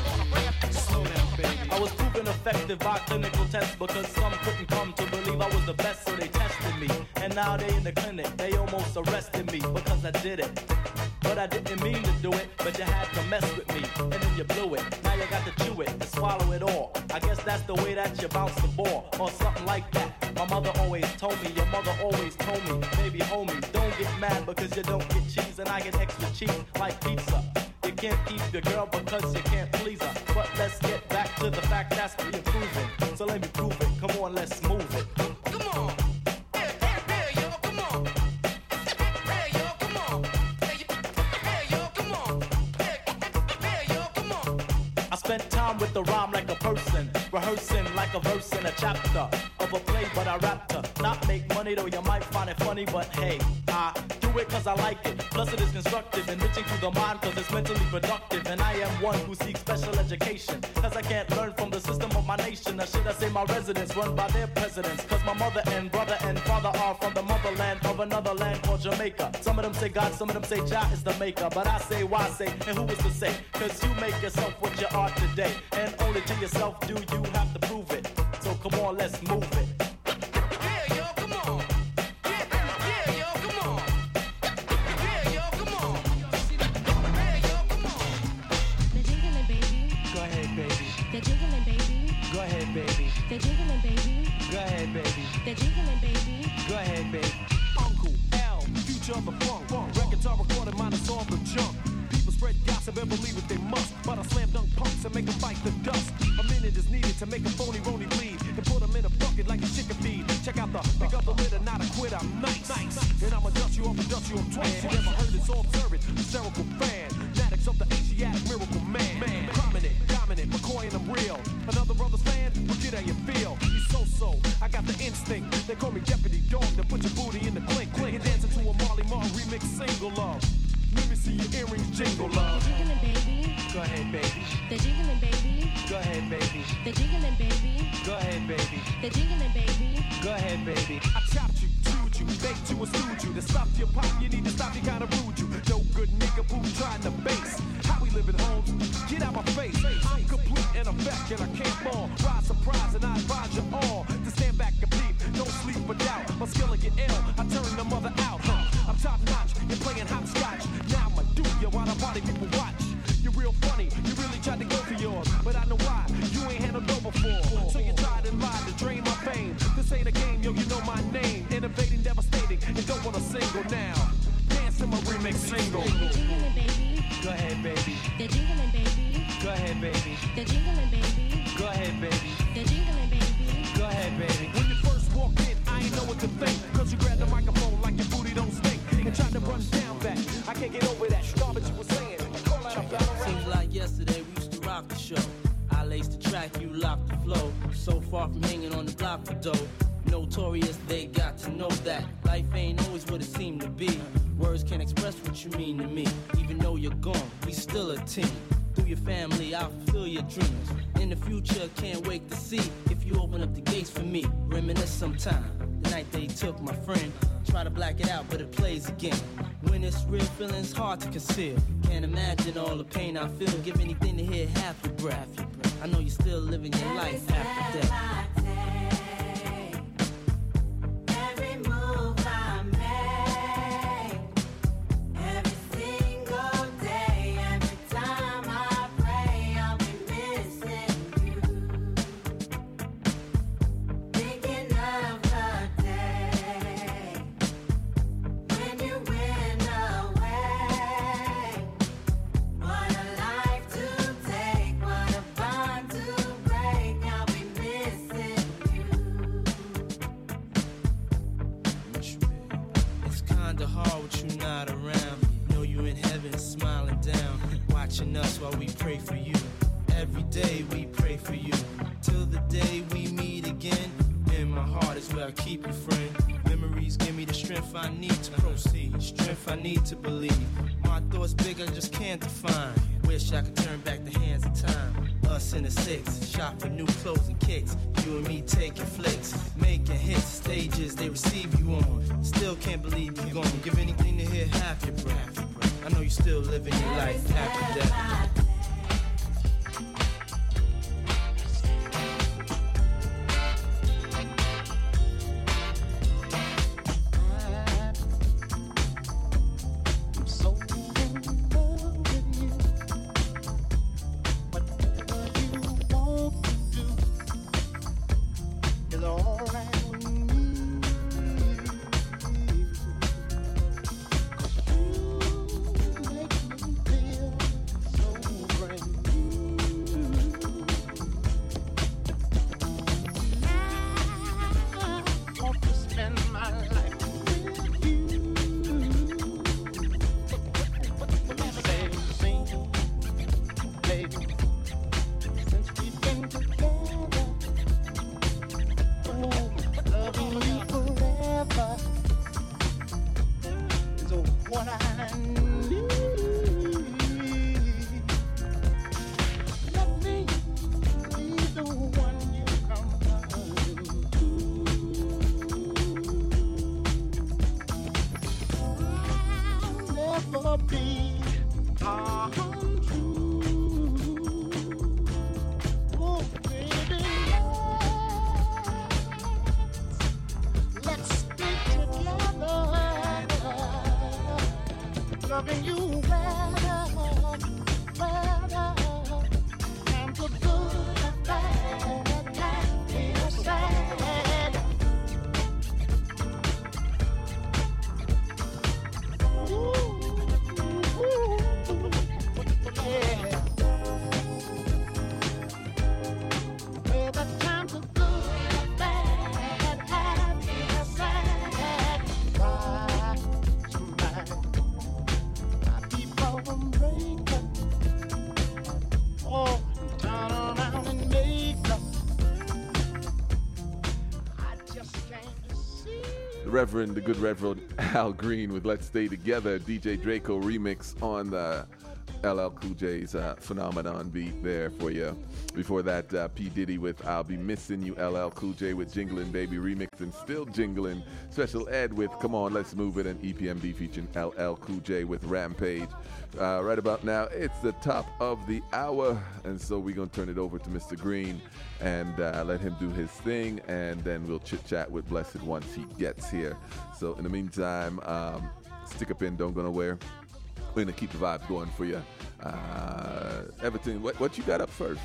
Slow down, baby.
I was proven effective by clinical tests because some couldn't come to believe I was the best, so they tested me. And now they in the clinic, they almost arrested me because I did it. But I didn't mean to do it, but you had to mess with me, and then you blew it. Now you got to chew it and swallow it all. I guess that's the way that you bounce the ball, or something like that. My mother always told me, your mother always told me, baby homie, don't get mad because you don't get cheese, and I get extra cheese like pizza. You can't keep your girl because you can't please her. But let's get back to the fact that's being proven. So let me prove it. Come on, let's move it. Come on. Hey, yo, come on. Hey, yo, come on. Hey, yo, come on. Hey, yo, come on. I spent time with the rhyme like a person, rehearsing like a verse in a chapter of a play, but I rapped her. Not make money though, you might find it funny, but hey, I do it cause I like it. Plus it is constructive, enriching to the mind cause it's mentally productive. And I am one who seeks special education, cause I can't learn from the system of my nation. Or should I say my residents run by their presidents? Cause my mother and brother and father are from the motherland of another land called Jamaica. Some of them say God, some of them say Jah is the maker. But I say why say, and who is to say? Cause you make yourself what you are today, and only to yourself do you have to prove it. So come on, let's move it. Yeah, yo, come on. Yeah, yo, come on. Yeah, yo, come on. Yeah, yo, come on.
They're jiggling, baby.
Go ahead, baby.
They're jiggling, baby.
Go ahead, baby.
They're jiggling, baby.
Go ahead, baby.
They're jiggling, baby.
Go ahead, baby.
Uncle L, future of the funk. Records are recorded, minus all the junk. People spread gossip and believe it they must. But I slam dunk punks and make them bite the dust. A minute is needed to make a phony rony bleed and put them in a bucket like a chicken feed. Check out the pick up the litter, not a quitter. I'm nice. And I'ma dust you off and dust you off twice. You never heard this all observant, hysterical fan. Fanatics of the Asiatic miracle man. Prominent, dominant, McCoy and I'm real. Another brother's fan, well, get how you feel. He's so, I got the instinct. They call me Deputy Dog to put your booty in the clink. You're dancing to a Marley Marl remix single love. Let me see your earrings jingle love.
They're jiggling, baby.
Go ahead, baby.
They're jiggling, baby.
Go ahead, baby.
They're jiggling, baby.
Go ahead, baby.
They're jiggling, baby.
Go ahead, baby.
I chopped you, chewed you, baked you, and stewed you. To stop your pop, you need to stop, you kinda rude you. No good nigga who trying to base. How we living, homes? Get out my face. I'm complete in effect and I can't fall. Rise surprise and I advise you all to stand back and peep. Don't sleep or doubt. My skill will get ill. I turn the mother out. I'm top notch. You're playing hopscotch. Now I'ma do you while the party people watch. You're real funny. You really tried to go for yours, but I know why. You ain't handled no before. So you tried and lied to drain my fame. This ain't a game, yo. You know my name. Innovating, devastating, and don't want a single now. Dance to my remix single.
They're jiggling, baby.
Go ahead, baby.
They're jiggling, baby.
Go ahead, baby.
They're jiggling, baby.
Go ahead, baby.
They're jiggling, baby.
Go ahead, baby.
can't get over that. Stop what you were saying. Call that a battle rap.
Seems like yesterday we used to rock the show. I laced the track, you locked the flow. So far from hanging on the block for dough. Notorious, they got to know that life ain't always what it seemed to be. Words can't express what you mean to me. Even though you're gone, we still a team. Through your family, I'll fulfill your dreams. In the future, can't wait to see if you open up the gates for me. Reminisce sometime. The night they took my friend. Try to black it out, but it plays again. When it's real, feeling's hard to conceal. Can't imagine all the pain I feel. Give anything to hear half your breath. I know you're still living your life after death.
Every move I make, every single day, every time I pray, I'll be missing you. Thinking of the day when you went away. What a life to take, what a bond to break. I'll be missing you.
It's kinda hard with you not around. Know you in heaven smiling down, watching us while we pray for you. Every day we pray for you, till the day we meet again. In my heart is where I keep you, friend. Memories give me the strength I need to proceed, strength I need to believe. My thoughts big, I just can't define. Wish I could turn back the hands of time. Us in the six, shop for new clothes and kicks. You and me taking flicks, making hits, stages they receive you on. Still can't believe you're gone. Give anything to hear half your breath. I know you still living your life after death.
Loving you well, and the good, the bad, the happy, the sad. Yeah. Well, the times are good, the bad, happy, the sad. Why somebody
The good Reverend Al Green with Let's Stay Together, DJ Draco remix on the LL Cool J's Phenomenon beat there for you. Before that, P. Diddy with I'll Be Missing You, LL Cool J with Jinglin' Baby remix and Still Jinglin'. Special Ed with Come On Let's Move It, and EPMD featuring LL Cool J with Rampage. Right about now, it's the top of the hour, and so we're going to turn it over to Mr. Green and let him do his thing, and then we'll chit-chat with Blessed once he gets here. So in the meantime, stick a pin, don't go nowhere. We're going to keep the vibes going for you. Everton, what you got up first?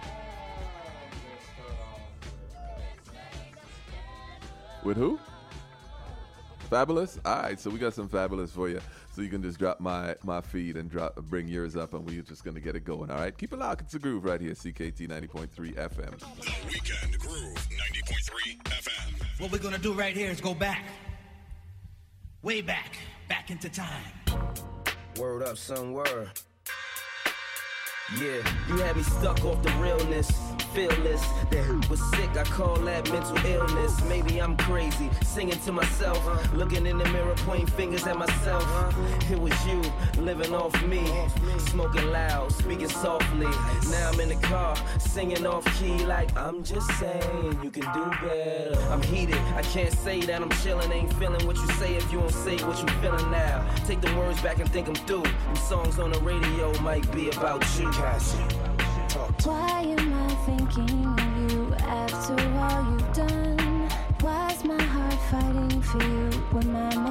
With who? Fabulous? All right, so we got some Fabulous for you. So you can just drop my feed and bring yours up, and we're just going to get it going, all right? Keep it locked. It's a groove right here, CKT 90.3 FM.
The Weekend Groove, 90.3 FM.
What we're going to do right here is go back. Way back into time. Word up, son, word. Yeah, you had me stuck off the realness, fearless. That was sick, I call that mental illness. Maybe I'm crazy, singing to myself, looking in the mirror, pointing fingers at myself. It was you, living off me, smoking loud, speaking softly. Now I'm in the car, singing off key like I'm just saying you can do better. I'm heated, I can't say that I'm chilling, ain't feeling what you say if you don't say what you feeling now. Take the words back and think I'm through. Them songs on the radio might be about you.
Why am I thinking of you after all you've done? Why's my heart fighting for you when my